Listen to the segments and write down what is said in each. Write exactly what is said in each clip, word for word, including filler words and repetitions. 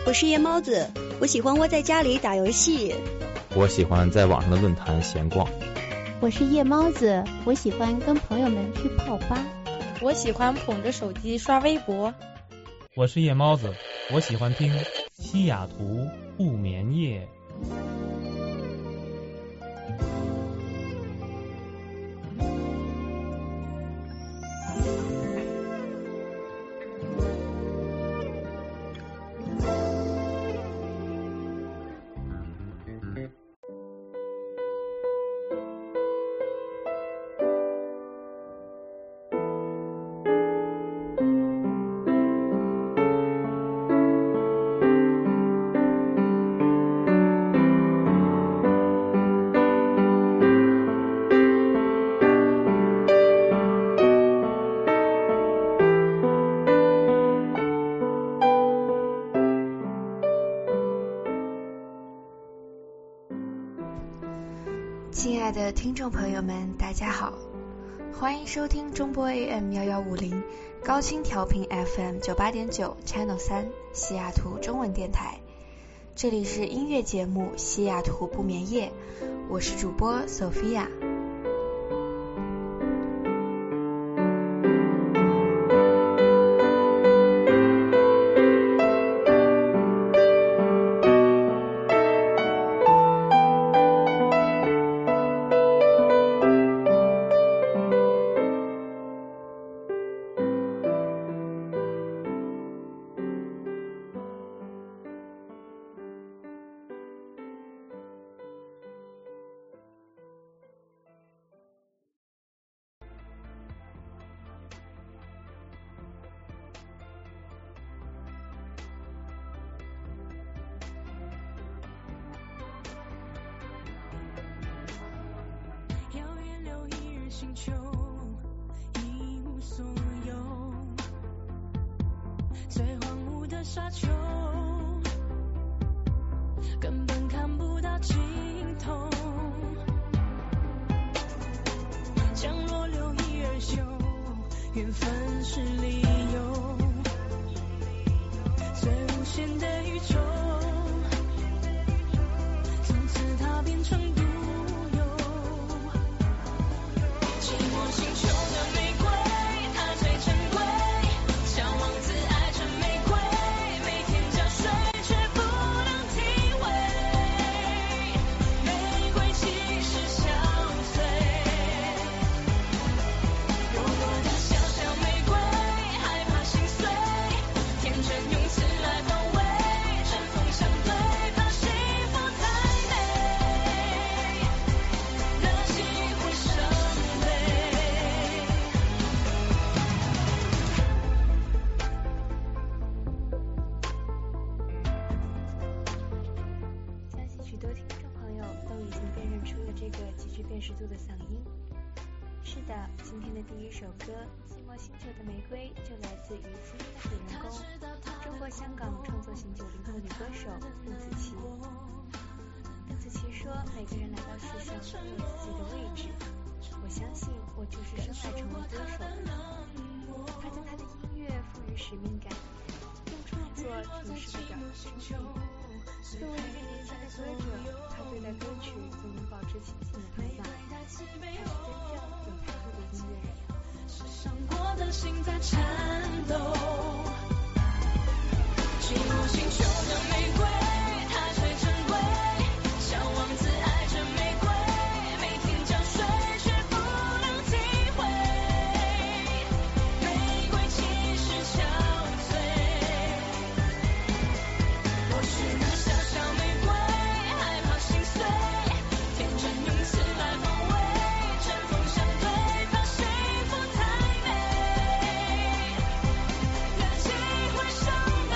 我是夜猫子，我喜欢窝在家里打游戏。 我喜欢在网上的论坛闲逛。 我是夜猫子，我喜欢跟朋友们去泡吧。 我喜欢捧着手机刷微博。 我是夜猫子，我喜欢听西雅图不眠夜。 亲爱的听众朋友们，大家好，欢迎收听中波 A M 一一五零高清调频 F M 九八点九 Channel 三西雅图中文电台，这里是音乐节目西雅图不眠夜，我是主播 Sophia。 星球一无所有，最荒芜的沙丘根本看不到尽头，降落六一二休，缘分是理由，最无限的宇宙，从此它变成独有。寂寞星球的玫瑰，它最珍贵，像王子爱着玫瑰，每天浇水却不能体味，玫瑰其实憔悴。柔弱的小小玫瑰，害怕心碎，天真用词来防卫，针锋相对，怕幸福太美，热情会伤悲。 相信许多听众朋友都已经辨认出了这个极具辨识度的嗓音。是的，今天的第一首歌《寂寞星球的玫瑰》就来自于今天的主人公，中国香港创作型九零后女歌手邓紫棋。邓紫棋说，每个人来到世上都有自己的位置，我相信我就是生来成为歌手的。她将她的音乐赋予使命感，用创作诠释了表达生命。作为一个年轻的歌者，他对待歌曲总能保持清醒的头脑，他是真正有态度的音乐人。 是伤过的心在颤抖，寂寞星球的玫瑰，它最珍贵，像王子爱着玫瑰，每天浇水却不能体会，玫瑰其实憔悴。我是个小小玫瑰，害怕心碎，天真用词来防卫，针锋相对，怕幸福太美，热情会伤悲。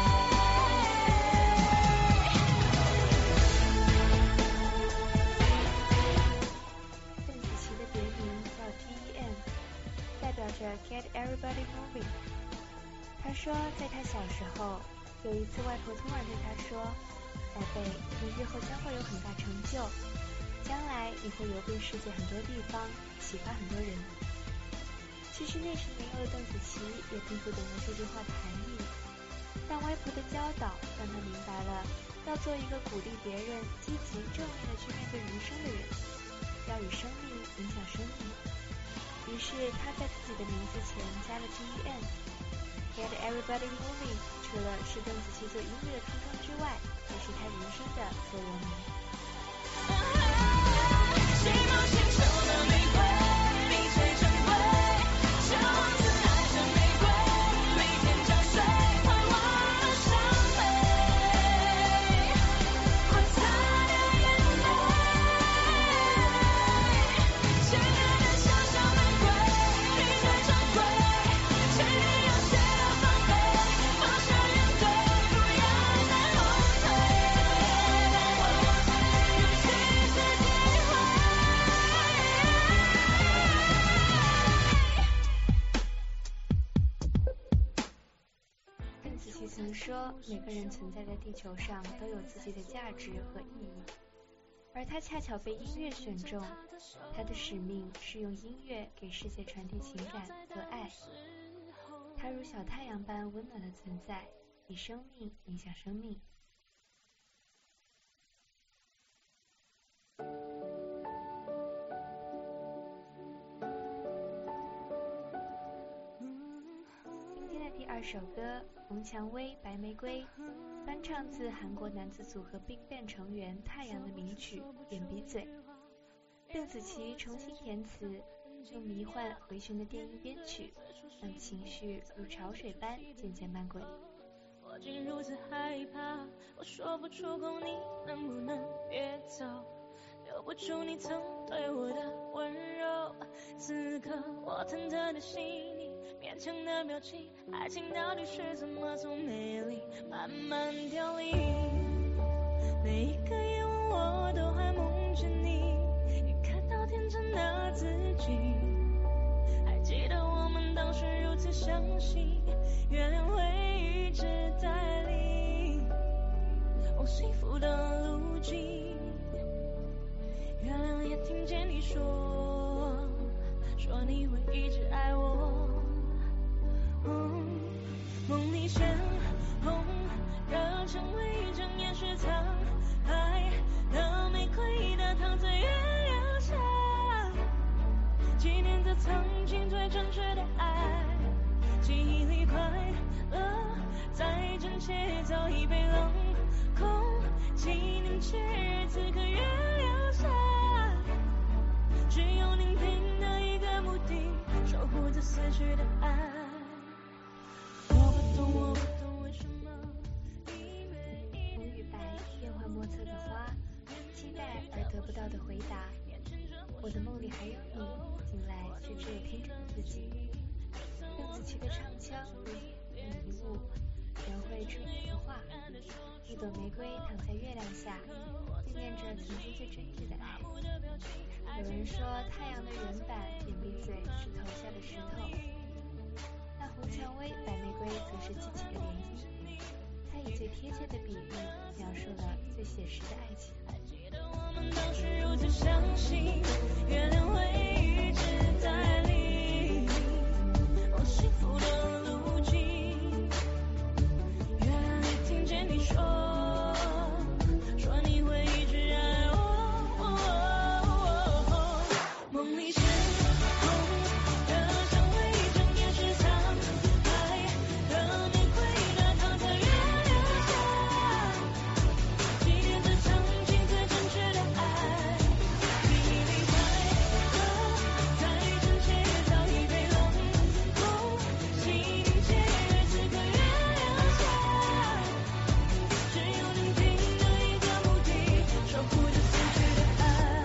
邓紫棋的别名叫 G E M， 代表着 Get Everybody Moving。她说，在她小时候，有一次外婆突然对她说：“宝贝，你日后将会有很大成就，将来你会游遍世界很多地方，喜欢很多人。”其实那时年幼的邓紫棋也并不懂得这句话的含义， 但外婆的教导让他明白了要做一个鼓励别人积极正面的去面对人生的人，要以生命影响生命。于是他在自己的名字前加了 G E N Get Everybody Moving， 除了是邓紫棋做音乐的初衷之外，也是他人生的座右铭。 谁冒险抽了玫瑰，比谁珍贵，小王子爱着玫瑰，每天浇水，快忘了伤悲，快擦掉眼泪。亲爱的小小玫瑰，你最珍贵，请你用血的防备，放下眼泪，不要再后退，有七次机会。 邓紫棋曾说，每个人存在在地球上都有自己的价值和意义，而她恰巧被音乐选中，她的使命是用音乐给世界传递情感和爱。她如小太阳般温暖的存在，以生命影响生命。今天的第二首歌，冯蔷薇《白玫瑰》，翻唱自韩国男子组合 BigBang 成员太阳的名曲《眼鼻嘴》。邓紫棋重新填词，用迷幻回旋的电音编曲，让情绪如潮水般渐渐漫滚。 我竟如此害怕，我说不出口，你能不能别走？留不住你曾对我的温柔，此刻我忐忑的心里，勉强的表情，爱情到底是怎么从美丽慢慢凋零？每一个夜晚我都还梦着你，也看到天真的自己，还记得我们当时如此相信，原谅会一直带领往幸福的路径，原谅也听见你说，说你会一直爱我。嗯，梦里鲜红，热成为整夜是沧海的玫瑰的躺在月亮下，纪念着曾经最真实的爱，记忆里快乐再真切早已被冷空气凝结，此刻月亮下，只有宁静的一个目的，守护着死去的爱。我不懂，我不懂为什么你愿意。 红与白，变幻莫测的花，期待而得不到的回答。我的梦里还有你，醒来却只有天真的自己。邓紫棋的唱腔如迷雾，描绘出一幅画，一朵玫瑰躺在月亮下，纪念着曾经最真挚的爱。有人说太阳的原版眼鼻嘴是投下的石头，那红蔷薇白玫瑰则是激起的涟漪，它以最贴切的比喻描述了最写实的爱情。 还记得我们当时如此相信，月亮会一直带领往幸福的路径，原来也听见你说，说你会一直爱我。梦里鲜红，热成为整夜是沧海的玫瑰的躺在月亮下，纪念着曾经最真挚的爱，记忆里快乐再真切早已被冷空气凝结，此刻月亮下，只有宁静的一个目的，守护着死去的爱。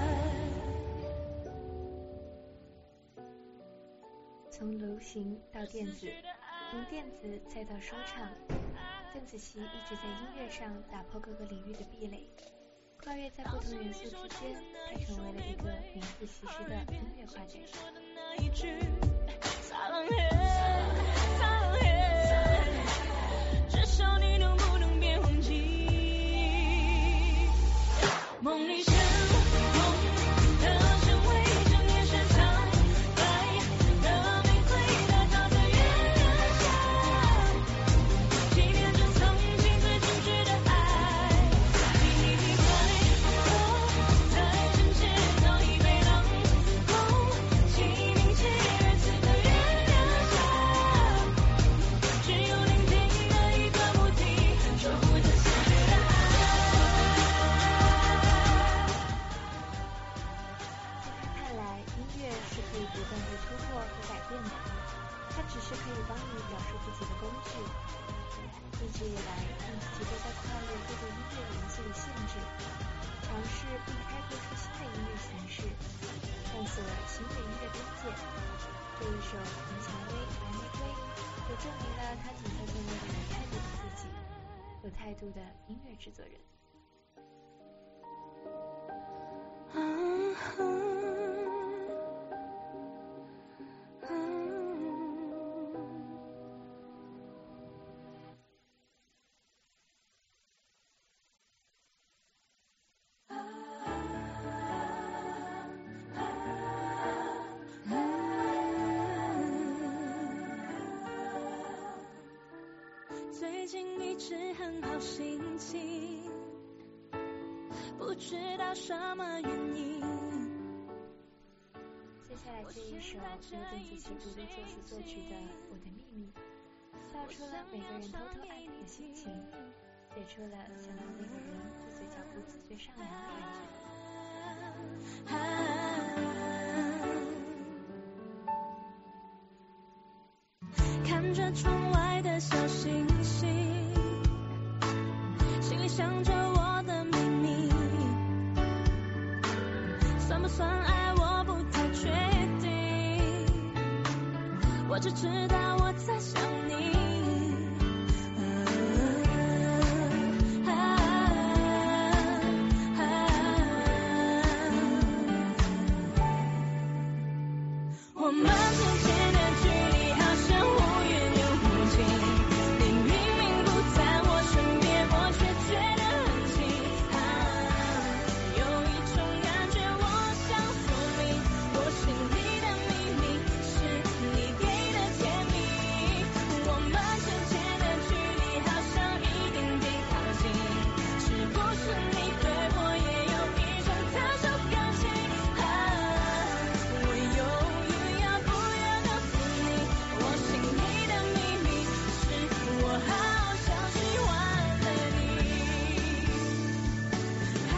从流行到电子，从电子再到说唱，邓紫棋一直在音乐上打破各个领域的壁垒，跨越在不同元素之间，它成为了一个名副其实的音乐跨界。 那一句撒浪嘿撒浪嘿，至少你能不能别忘记，梦里鲜红的成为整夜是沧海的玫瑰的躺在月亮下，纪念着曾让自己都在跨越各种音乐元素的限制，尝试并开拓出新的音乐形式，探索新的音乐边界。这一首《红蔷薇白玫瑰》也证明了他仅在做那个有态度的自己，有态度的音乐制作人。 最近一直很好心情，不知道什么原因。 接下来这一首由邓紫棋独立作词作曲的《我的秘密》，道出了每个人偷偷爱你的心情，写出了想到那个人就嘴角不自觉上扬的感觉。 看着窗外的小星星，心里想着我的秘密，算不算爱我不太确定，我只知道我在想你。我们之间的距离好像忽远又忽近，你明明不在我身边，我却觉得很近。啊，有一种感觉我想说明，我心里的秘密是你给的甜蜜。我们之间的距离好像一点点靠近，是不是你对我也有一种特殊感情？啊，我犹豫要不要告诉你，我心里的秘密是我好像喜欢了你。啊，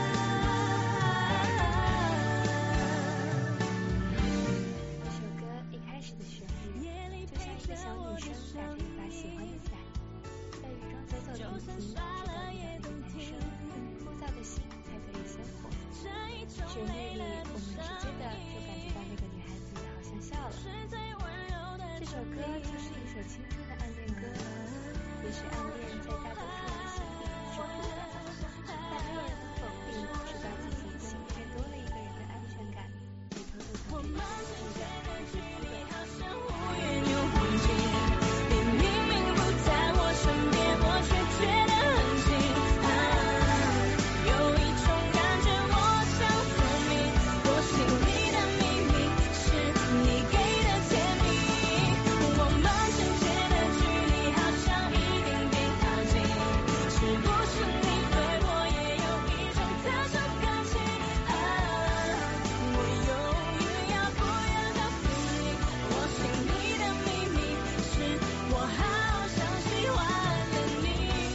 这首歌一开始的旋律就像一个小女生打着一把喜欢的伞，在雨中走走停停，直到遇到那个男生，枯燥的心才得以鲜活。旋律里我们直接的就感觉到那个女孩子好像笑了。这首歌就是一首青春的暗恋歌，也许暗恋在大多数人心里是苦的，但没有人能否定，直到自己心里面多了一个人的安全感，会偷偷藏着一个自己的好像忽远又忽近，你明明不在我身边，我却觉得很近。啊，有一种感觉我想说明，我心里的秘密是你给的甜蜜。我们之间的距离好像一点点靠近，是不是你对我也有一种特殊感情？啊，我犹豫要不要告诉你，我心里的秘密是我好像喜欢了你。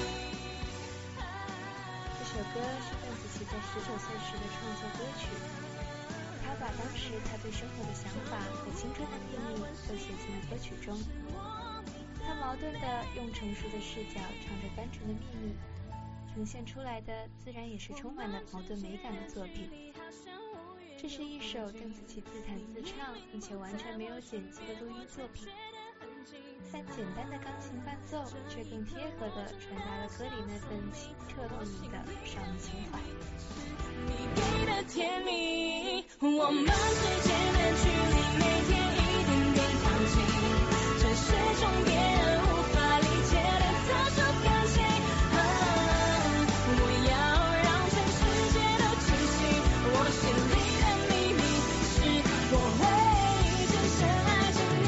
这首歌是邓紫棋在十九岁时的创作歌曲，她把当时她对生活的想法和青春的秘密都写进了歌曲中。她矛盾的用成熟的视角唱着单纯的秘密，呈现出来的自然也是充满了矛盾美感的作品。这是一首邓紫棋自弹自唱并且完全没有剪辑的录音作品，但简单的钢琴伴奏却更贴合地传达了歌里那份清澈透明的少女情怀。 你给的甜蜜，我们之间的距离每天一点点靠近，这是种别人无法理解的特殊感情。啊，我要让全世界都清醒，我心里的秘密是我会一直深爱着你，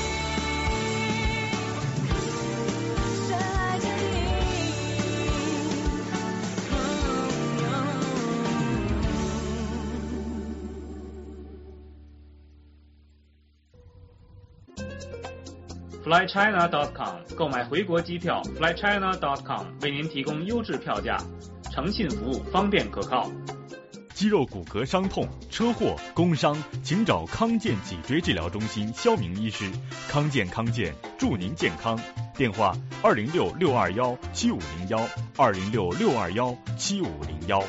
深爱着你。 fly china dot com 购买回国机票 fly china dot com 为您提供优质票价，诚信服务，方便可靠。 肌肉骨骼伤痛、车祸、工伤，请找康健脊椎治疗中心肖明医师。康健康健，祝您健康。电话：二零六六二幺七五零幺，二零六六二幺七五零幺。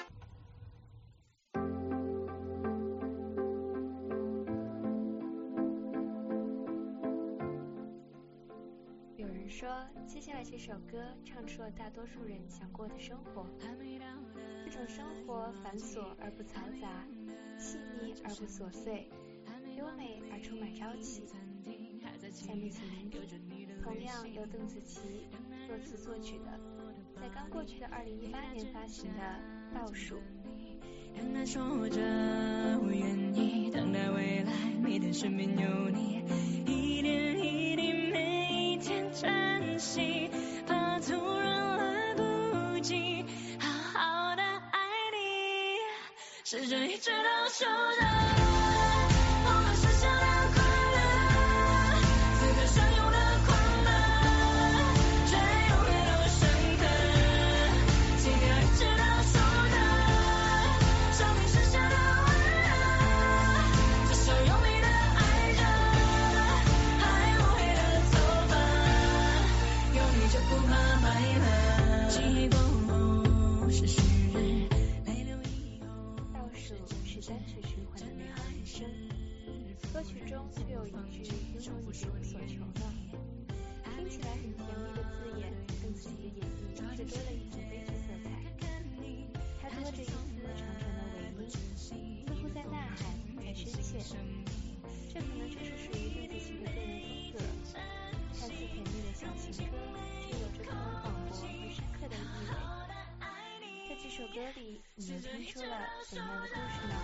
有人说，接下来这首歌唱出了大多数人想过的生活。这种生活繁琐而不嘈杂，细腻而不琐碎，优美而充满朝气。下面请聆听，同样由邓紫棋作词作曲的，在刚过去的二零一八年发行的《倒数》。 跟他说着我愿意等待未来，每天身边有你，一点一滴每一天珍惜，怕突然来不及好好的爱你，试着一直到手着我们剩下的快乐，此刻相拥的快乐，却永远都深刻，期待一直到手着生命剩下的温热，这首用力的爱着，还无悔的走吧，有你就不怕白了，记忆过后是旭日，泪流以后。 倒数是单曲循环的美好人生，歌曲中就有一句拥有你是我所求的，听起来很甜蜜的字眼，邓紫棋的演绎却多了一层悲剧色彩。她多着一丝长长的尾音，似乎在呐喊，在深切。这可能正是属于邓紫棋的个人风格。看似甜蜜的小情歌，却有着更广博和深刻的意味。在这首歌里，你又听出了怎样的故事呢？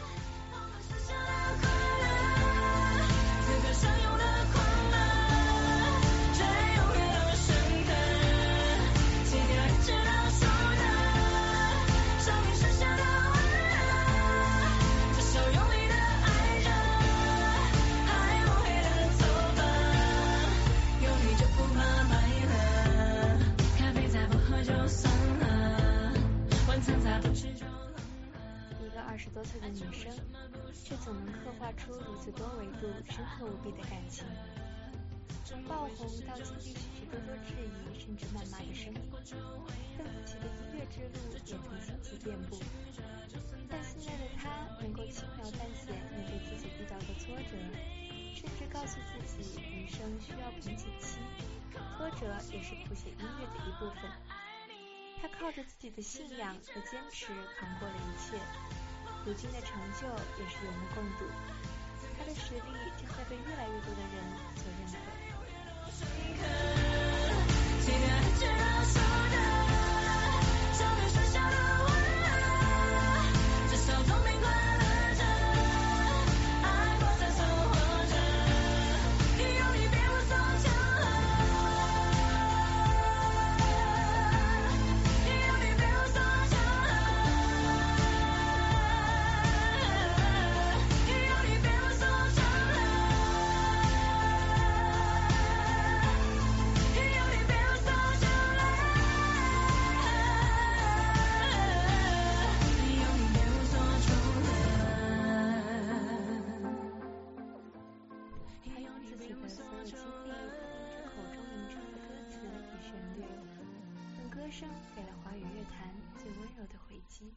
此刻相拥的快乐，却永远都深刻，期待一直到手的生命剩下的温热，这首用力的爱着，还无悔的走吧，有你就不怕白了，咖啡再不喝就算了，晚餐再不吃就冷了。 一个二十多岁的女生，却总能刻画出如此多维度、深刻无比的感情。从爆红到经历许许多多质疑甚至谩骂的声音，邓紫棋的音乐之路也曾兴起遍布。但现在的她能够轻描淡写面对自己遇到的挫折，甚至告诉自己人生需要瓶颈期，挫折也是谱写音乐的一部分。她靠着自己的信仰和坚持扛过了一切，如今的成就也是有目共睹。他的实力正在被越来越多的人所认可。 期待一直到手的生命剩下的温热，至少总比快乐着，爱过才算活着，有你别无所求了，有你别无所求了，有你别无所求了，有你别无所求了，有你别无所求了。 他用自己的所有经历，用口中吟唱的歌词与旋律，用歌声给了华语乐坛最温柔的回击。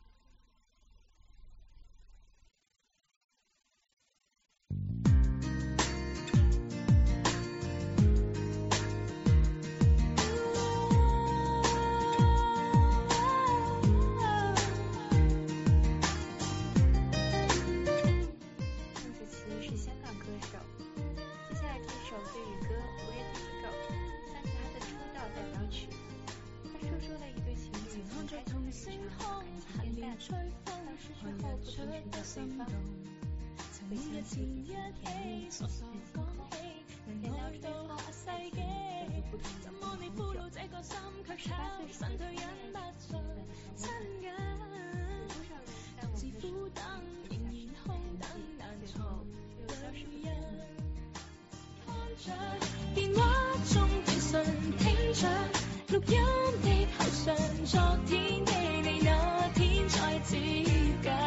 邓紫棋是香港歌手，接下来这首粤语歌《Where Did You Go》算是她的出道代表曲。她说出了一对情侣从开始的日常感情变淡，到失去后不曾寻找对方，回想起以前的甜蜜与星空，在聊着对方的爱情，走入不同的红酒。二十八岁时的她开始兴奋和浪漫，有多少人在我们的生活里留下深刻痕迹，最后却又消失不见呢？ 電話中短信聽着錄音的後上，昨天的你那天再接近。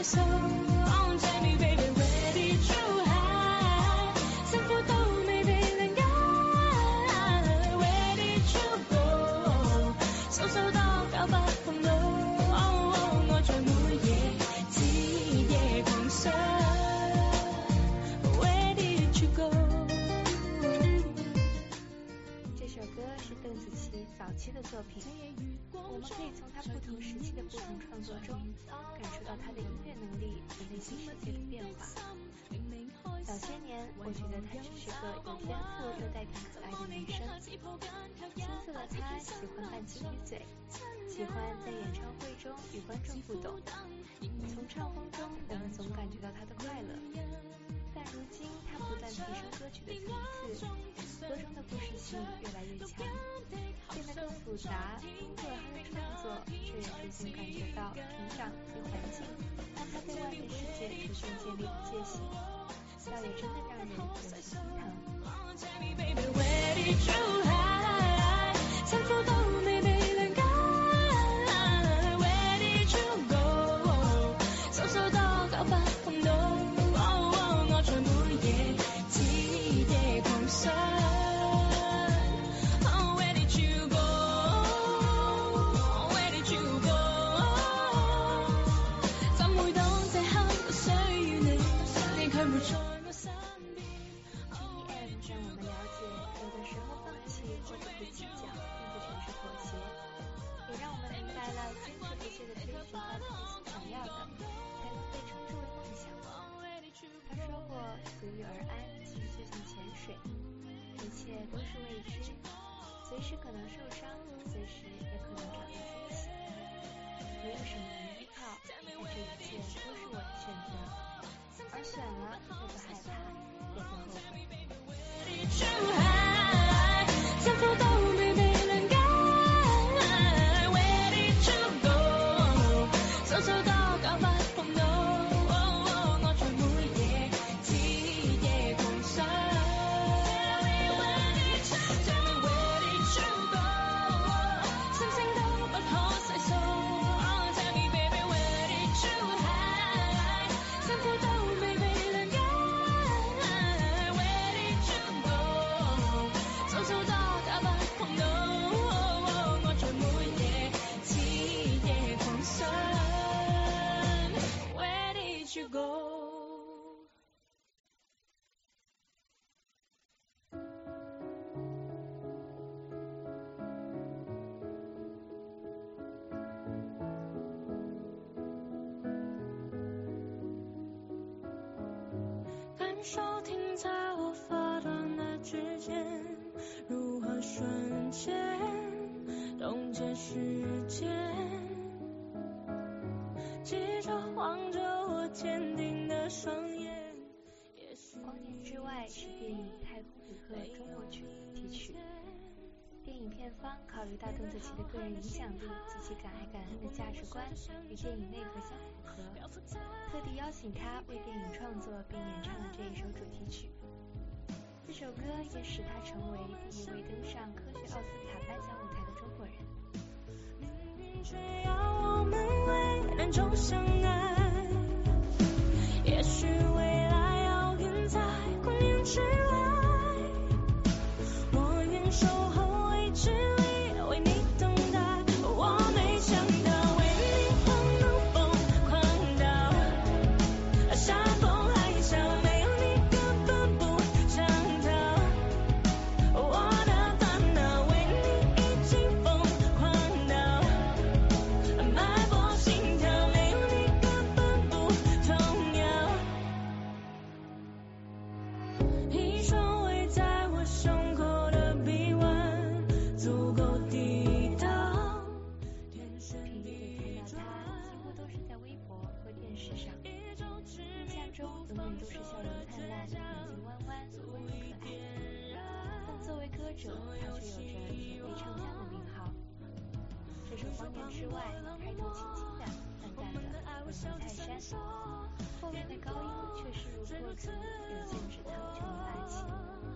手。Oh, tell me baby where did you hide？ 幸福都没被人改。Where did you go？ 收收到告白風路。Oh, oh, 我在每夜徹夜狂想。Where did you go？ 这首歌是邓紫棋早期的作品，我们可以从她不同时期的不同创作中感受到她的音乐能力和内心世界的变化。早些年，我觉得她只是个有天赋又带点可爱的女生。青涩的她喜欢扮情侣嘴，喜欢在演唱会中与观众互动。从唱风中，我们总感觉到她的快乐。但如今，她不断提升歌曲的层次，歌中的故事性越来越强，变得更复杂。通过她的创作，这也逐渐感觉到成长与环境让她对外面世界逐渐建立了界限，倒也真的让人有些心疼。幸福都没被人改。Where did you go？ 收收到告白風路。Oh, oh, 我在每夜徹夜狂想。Oh, where did you go？ Where did you go？ 怎會當這刻不需要你，你卻沒在我身邊。G E M 讓我們了解，有的時候放棄或者不計較，並不全是妥協，也讓我們明白了堅持不懈的追尋到自己所想要的，才能被稱之為夢想。他說過，隨遇而安，其實就像潛水，一切都是未知，隨時可能受傷，隨時也可能找到驚喜。沒有什麼能依靠，但這一切都是我的選擇，而選了就不害怕，也不後悔。幸福都沒被人改。Where did you go？ 收收到告白風路。Oh, 我在每夜徹夜狂想。Tell me where did you go？ 星星都不可細數。Oh, tell me baby where did you hide？ 幸福都沒被人改。Where did you go？ 收收到告白風路。Oh, 我在每夜徹夜狂想。Where did you go？感受停在我发端的指尖，如何瞬间冻结时间，记着望着我坚定的双眼。光年之外是电影《太空旅客》中国曲主题曲。电影片方考虑到邓紫棋的个人影响力及其敢爱敢恨的价值观与电影内核相符合，特地邀请她为电影创作并演唱了这一首主题曲。这首歌也使她成为第一位登上科学奥斯卡颁奖舞台的中国人。命运却要我们为难中相爱，也许未来遥远在光年之外，我愿守候未知里为你等待。我没想到为你狂怒疯狂到山崩海啸，没有你根本不想逃。我的烦恼为你已经疯狂到脉搏心跳，没有你根本不重要。一双围在我胸口的臂弯足够抵挡。平时看到他几乎都是在微博和电视上，印象中永远都是笑容灿烂，眼睛弯弯，温柔可爱。但作为歌者，他却有着铁肺唱将的名号。这首《光年之外》开头轻轻的、淡淡的，不像泰山，后面的高音却是如破竹，有剑指苍穹的霸气。